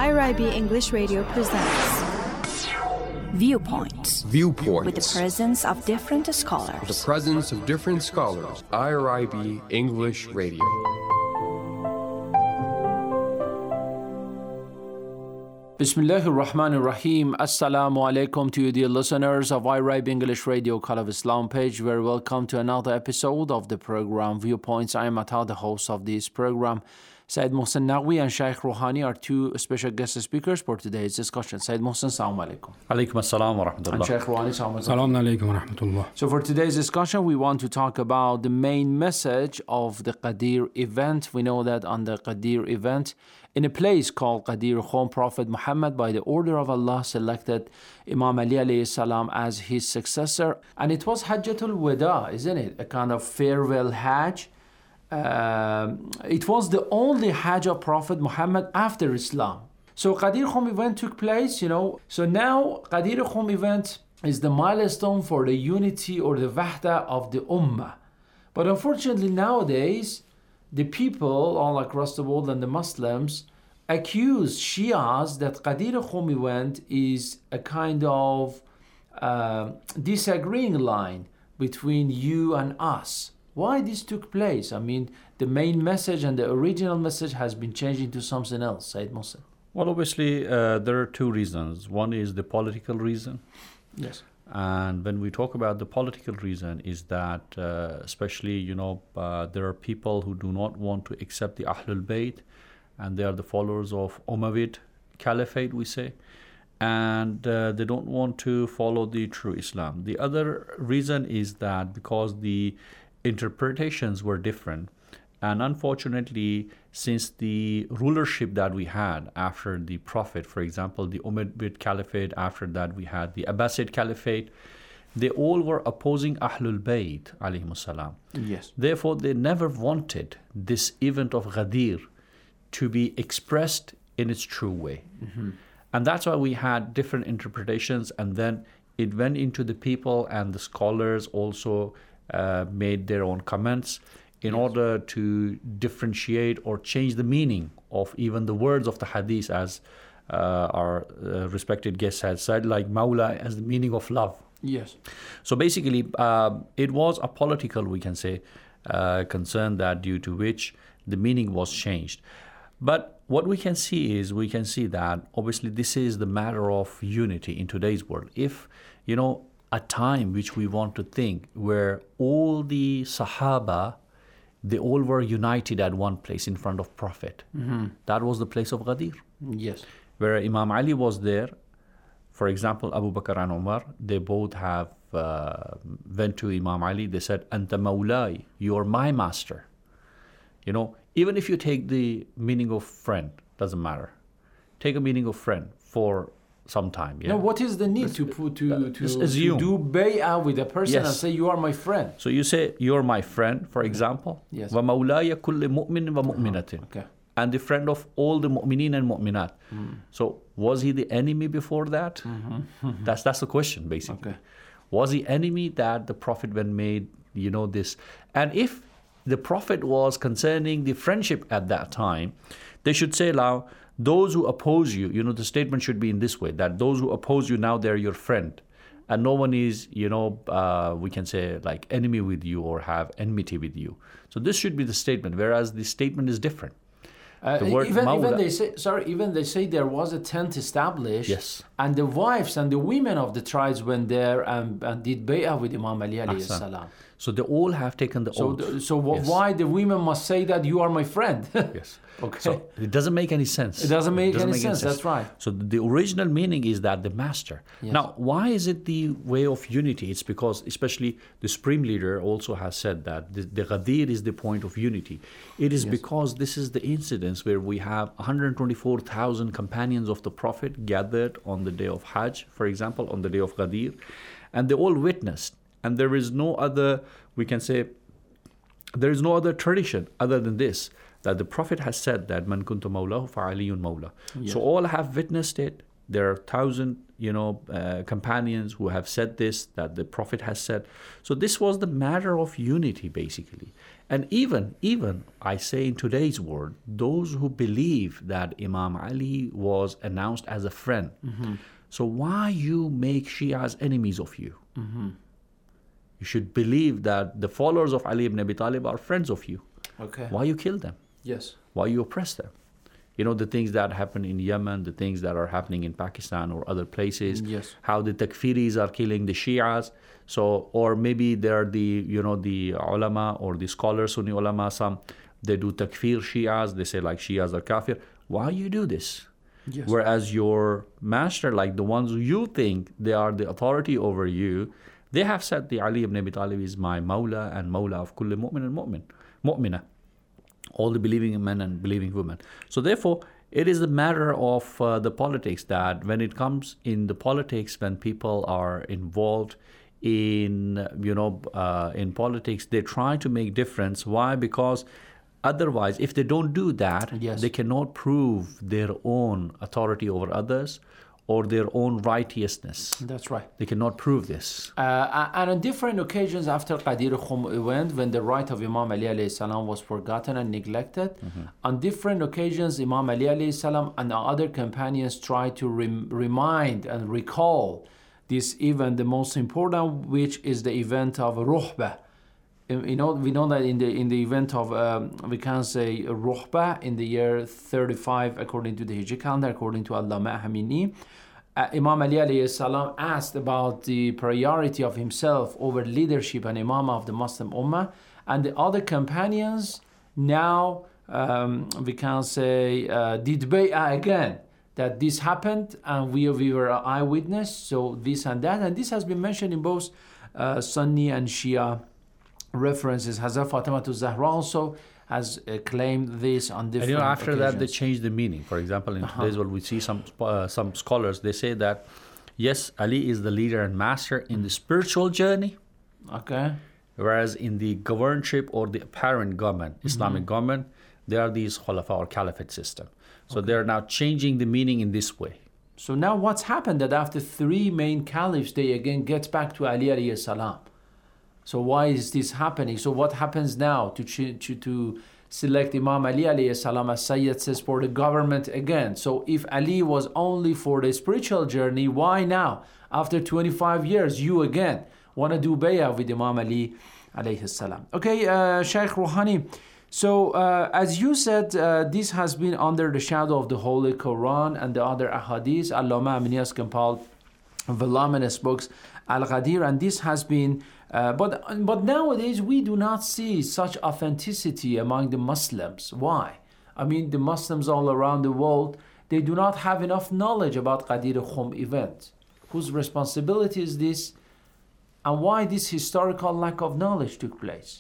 IRIB English Radio presents Viewpoints. Viewpoints. With the presence of different scholars. The presence of different scholars. IRIB English Radio. Bismillahir Rahmanir Rahim. Assalamu alaikum to you, dear listeners of IRIB English Radio Call of Islam page. Very welcome to another episode of the program Viewpoints. I am Atta, the host of this program. Sayyid Mohsen Naqvi and Shaykh Rouhani are two special guest speakers for today's discussion. Sayyid Mohsen, assalamu alaikum. Alaikum assalam wa rahmatullah. And Shaykh Rouhani, assalamu alaikum. Assalamu alaikum wa rahmatullah. So for today's discussion, we want to talk about the main message of the Qadir event. We know that on the Qadir event, in a place called Qadir Khum, Prophet Muhammad, by the order of Allah, selected Imam Ali alayhi salam as his successor. And it was Hajjatul Wada, isn't it? A kind of farewell Hajj. It was the only Hajj of Prophet Muhammad after Islam. So Qadir Khum event took place, So now Qadir Khum event is the milestone for the unity or the wahda of the Ummah. But unfortunately nowadays, the people all across the world and the Muslims accuse Shias that Qadir Khum event is a kind of disagreeing line between you and us. Why this took place? I mean, the main message and the original message has been changed into something else, Sayyid Mohsen. Well, obviously, there are two reasons. One is the political reason. Yes. And when we talk about the political reason is that especially, there are people who do not want to accept the Ahlul Bayt, and they are the followers of Umayyad Caliphate, we say. And they don't want to follow the true Islam. The other reason is that because the interpretations were different, and unfortunately, since the rulership that we had after the Prophet, for example, the Umayyad Caliphate, after that we had the Abbasid Caliphate, they all were opposing Ahlul Bayt alayhimus salam. Yes. Therefore, they never wanted this event of Ghadir to be expressed in its true way. Mm-hmm. And that's why we had different interpretations, and then it went into the people, and the scholars also made their own comments in order to differentiate or change the meaning of even the words of the hadith, as our respected guest had said, like Mawla as the meaning of love. Yes. So basically, it was a political, we can say, concern that due to which the meaning was changed. But what we can see that obviously this is the matter of unity in today's world. If, a time which we want to think where all the Sahaba, they all were united at one place in front of Prophet. Mm-hmm. That was the place of Ghadir. Yes. Where Imam Ali was there. For example, Abu Bakr and Umar, they both have went to Imam Ali. They said, Anta Mawlai, you are my master. Even if you take the meaning of friend, doesn't matter. Take a meaning of friend for some time. Yeah? Now, what is the need to do bay'ah with a person and say, you are my friend? So you say, you are my friend, for example. Yes. وَمَوْلَايَ كُلِّ مُؤْمِنٍ وَمُؤْمِنَةٍ. Okay. And the friend of all the mu'minin and mu'minat. So was he the enemy before that? Mm-hmm. That's the question, basically. Okay. Was he enemy that the Prophet when made, this? And if the Prophet was concerning the friendship at that time, they should say now, those who oppose you, the statement should be in this way, that those who oppose you now, they're your friend. And no one is, we can say like enemy with you or have enmity with you. So this should be the statement, whereas the statement is different. Even they say there was a tent established. Yes. And the wives and the women of the tribes went there and did bay'ah with Imam Ali alayhi salam. So they all have taken the oath. Why the women must say that you are my friend? Yes. Okay. So it doesn't make any sense. It doesn't make any sense. That's right. So the original meaning is that the master. Yes. Now, why is it the way of unity? It's because especially the Supreme Leader also has said that the Ghadir is the point of unity. It is because this is the incidence where we have 124,000 companions of the Prophet gathered on the day of Hajj, for example, on the day of Ghadir, and they all witnessed. And there is no other, we can say, there is no other tradition other than this, that the Prophet has said that man kuntu mawlahu fa aliyun mawla. Yes. So all have witnessed it, There are 1,000, companions who have said this, that the Prophet has said. So this was the matter of unity, basically. And even I say in today's world, those who believe that Imam Ali was announced as a friend. So why you make Shias enemies of you? You should believe that the followers of Ali ibn Abi Talib are friends of you. Okay. Why you kill them? Yes. Why you oppress them? The things that happen in Yemen, the things that are happening in Pakistan or other places, Yes. how the Takfiris are killing the Shias. So, or maybe they're the ulama or the scholars, Sunni ulama, they do takfir Shias, they say like Shias are kafir. Why you do this? Yes. Whereas your master, like the ones who you think they are the authority over you, they have said the Ali ibn Abi Talib is my Mawla and Mawla of kulli mu'min and mu'mina. All the believing men and believing women. So therefore, it is a matter of the politics that when it comes in the politics, when people are involved in politics, they try to make difference. Why? Because otherwise, if they don't do that, Yes. they cannot prove their own authority over others or their own righteousness. That's right. They cannot prove this. And on different occasions after Qadir Khum event, when the right of Imam Ali alayhi salam was forgotten and neglected, on different occasions Imam Ali alayhi salam and the other companions tried to remind and recall this event, the most important, which is the event of Ruhbah. We know that in the event of we can say Ruhbah in the year 35 according to the Hijri calendar, according to Allama Hamini, Imam Ali alayhi salam asked about the priority of himself over leadership and imam of the Muslim Ummah, and the other companions now we can say did bay'ah again, that this happened and we were an eyewitness, so this and that, and this has been mentioned in both Sunni and Shia references. Hazrat Fatima Zahra also has claimed this on different And after occasions. that, they changed the meaning. For example, in today's world, we see some scholars, they say that, yes, Ali is the leader and master in the spiritual journey, Okay. whereas in the governorship or the apparent government, Islamic government, there are these khulafa or caliphate system. So they're now changing the meaning in this way. So now what's happened that after three main caliphs, they again get back to Ali alayhi salam. So why is this happening? So what happens now to select Imam Ali alayhi salam, as Sayyid says, for the government again? So if Ali was only for the spiritual journey, why now, after 25 years, you again want to do bay'ah with Imam Ali alayhi salam? Okay, Shaykh Rouhani. So as you said, this has been under the shadow of the Holy Quran and the other ahadith. Allama Amini has compiled voluminous books, Al-Ghadir, and this has been but nowadays we do not see such authenticity among the Muslims. Why? I mean, the Muslims all around the world, they do not have enough knowledge about Qadir Khum event. Whose responsibility is this, and why this historical lack of knowledge took place?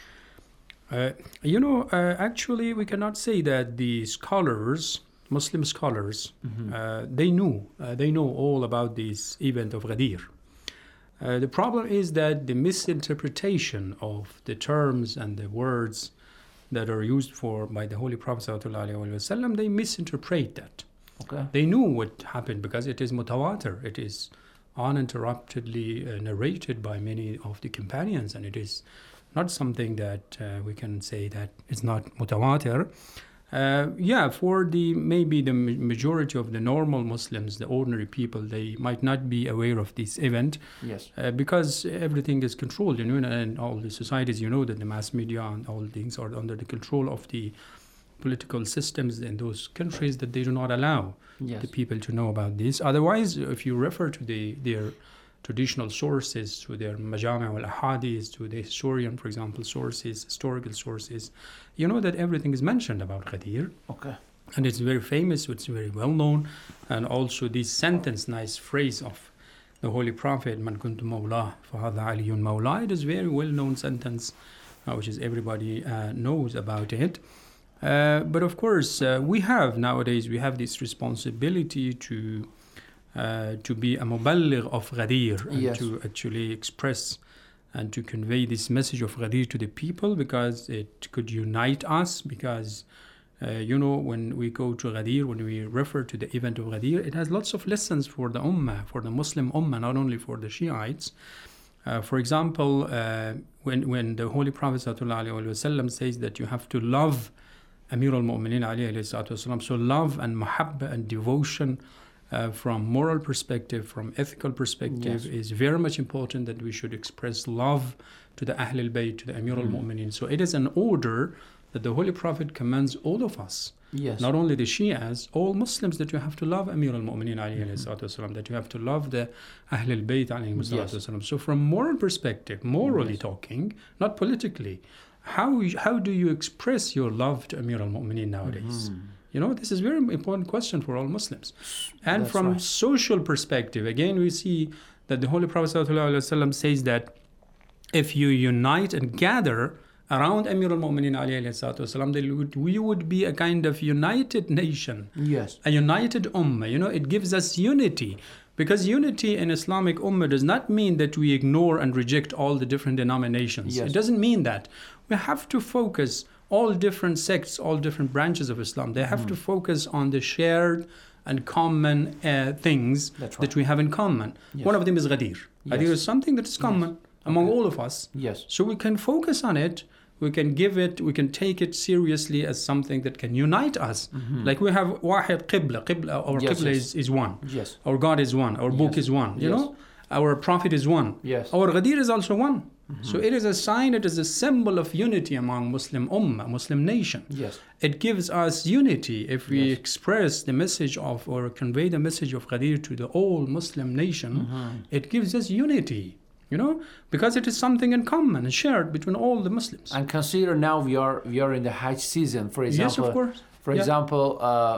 Actually, we cannot say that the scholars, Muslim scholars, they know all about this event of Ghadir. The problem is that the misinterpretation of the terms and the words that are used by the Holy Prophet ﷺ, they misinterpret that. Okay. They knew what happened because it is mutawatir. It is uninterruptedly narrated by many of the companions, and it is not something that we can say that it's not mutawatir. For maybe the majority of the normal Muslims, the ordinary people, they might not be aware of this event. Yes. Because everything is controlled, and all the societies, that the mass media and all things are under the control of the political systems in those countries, that they do not allow the people to know about this. Otherwise, if you refer to their traditional sources, to their majami' al-ahadith, to the historian, for example, historical sources, that everything is mentioned about Ghadir. Okay. And it's very famous, it's very well known. And also this sentence, nice phrase of the Holy Prophet, Man kuntu mawla, fahadha aliyun mawla. It is a very well known sentence, which is everybody knows about it. But of course, we have this responsibility to be a muballigh of Ghadir, and to actually express and to convey this message of Ghadir to the people, because it could unite us, because When we go to Ghadir, when we refer to the event of Ghadir, it has lots of lessons for the Ummah, for the Muslim Ummah, not only for the Shiites. For example, when the Holy Prophet ﷺ says that you have to love Amir al-Mu'mineen alayhi, so love and mahabba and devotion from moral perspective, from ethical perspective, is very much important, that we should express love to the Ahl al-Bayt, to the Amir al-Mu'mineen. So it is an order that the Holy Prophet commands all of us, not only the Shias, all Muslims, that you have to love Amir al-Mu'mineen alayhi, that you have to love the Ahl al-Bayt alayhi. So from moral perspective, morally talking, not politically, how do you express your love to Amir al-Mu'mineen nowadays? This is a very important question for all Muslims. And from social perspective, again, we see that the Holy Prophet ﷺ says that if you unite and gather around Amir al-Mu'mineen alayhi, we would be a kind of united nation, a united ummah. It gives us unity. Because unity in Islamic ummah does not mean that we ignore and reject all the different denominations. It doesn't mean that. We have to focus, all different sects, all different branches of Islam, they have to focus on the shared and common things that we have in common. One of them is Ghadir. Ghadir is something that is common among all of us. So we can focus on it. We can take it seriously as something that can unite us. Like we have Wahid Qibla. Our Qibla is one. Our God is one. Our book is one. You know, our Prophet is one. Our Ghadir is also one. So it is a sign, it is a symbol of unity among Muslim Ummah, Muslim nation. It gives us unity if we express the message of, or convey the message of Ghadir to the whole Muslim nation. It gives us unity. Because it is something in common and shared between all the Muslims. And consider now we are in the Hajj season, for example. Yes, of course. For example,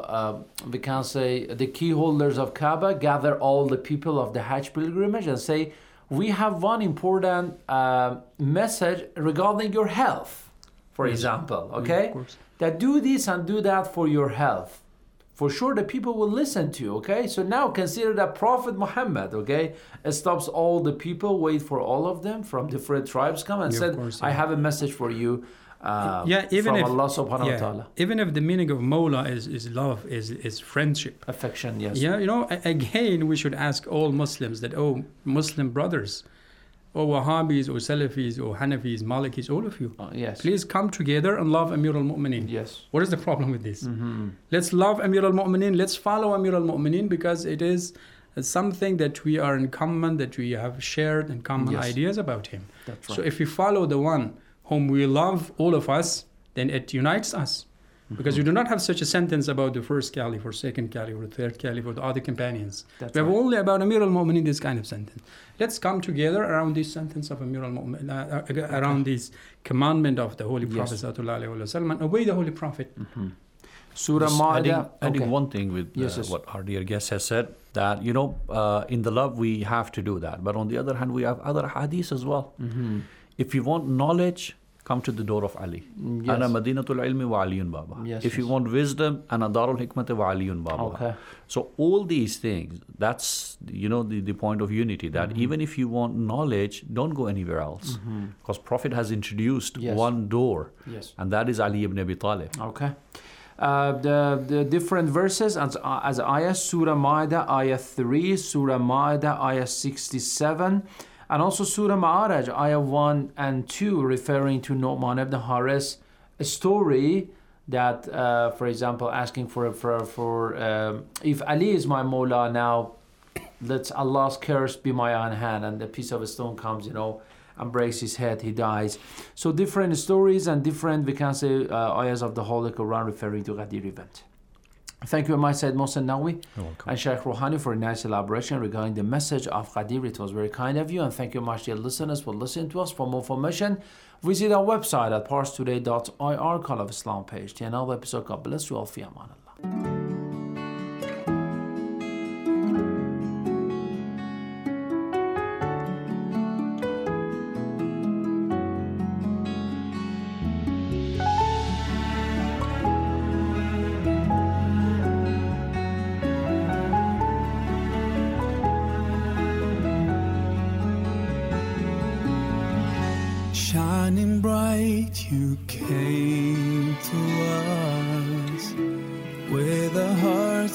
we can say the key holders of Kaaba gather all the people of the Hajj pilgrimage and say, we have one important message regarding your health, for example, okay? Of course. That do this and do that for your health. For sure, the people will listen to you, okay? So now consider that Prophet Muhammad, okay, stops all the people, wait for all of them from different tribes, come and said, I have a message for you even from if, Allah subhanahu wa ta'ala. Even if the meaning of Mawla is love, is friendship. Affection, yes. Again, we should ask all Muslims that, Muslim brothers, Wahhabis, or Salafis, or Hanafis, Malikis, all of you. Please come together and love Amir al-Mu'mineen. What is the problem with this? Let's love Amir al-Mu'mineen. Let's follow Amir al-Mu'mineen, because it is something that we are in common, that we have shared in common ideas about him. So if we follow the one whom we love, all of us, then it unites us. Because we do not have such a sentence about the first caliph, or second caliph, or third caliph, or the other companions. We have only about Amir al-Mu'mineen this kind of sentence. Let's come together around this sentence of Amir al-Mu'mineen, around this commandment of the Holy Prophet ﷺ, and obey the Holy Prophet. Surah Ma'idah. Adding one thing with what our dear guest has said, that in the love we have to do that, but on the other hand we have other hadiths as well. If you want knowledge, come to the door of Ali. Ana Madinatul Ilmi wa Aliyun Baba. If you want wisdom, Ana Darul Hikmati wa Aliyun Baba. So all these things, that's the point of unity, that even if you want knowledge, don't go anywhere else. Because Prophet has introduced one door, and that is Ali ibn Abi Talib. The different verses as ayah, Surah Ma'idah, ayah 3, Surah Ma'idah, ayah 67, and also Surah Ma'araj, ayah 1 and 2, referring to Nu'man ibn Haris, a story that, for example, asking for if Ali is my Mawla now, let Allah's curse be my own hand, and the piece of a stone comes, and breaks his head, he dies. So different stories and different, we can say, ayahs of the Holy Quran referring to Ghadir event. Thank you, my Sayyid Mohsen Naqvi and Shaykh Rouhani for a nice elaboration regarding the message of Ghadir. It was very kind of you, and thank you much, dear listeners, for listening to us. For more information, visit our website at parstoday.ir, Call of Islam page. Till another episode, God bless you all. Fi aman Allah. Shining bright, you came to us.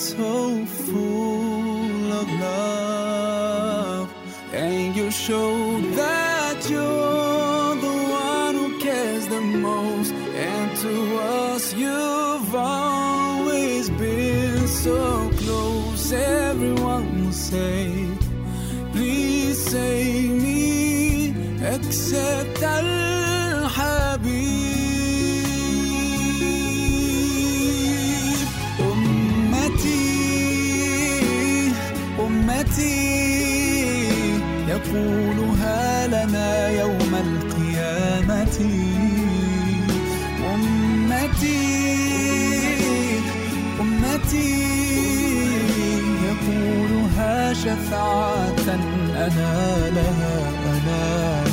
so full of love, and you show that you're the one who cares the most, and to us you've always been so close. Everyone will say, please save me, except Al-Habib. يقولها لنا يوم القيامة. أمتي يقولها شفاعة أنا لها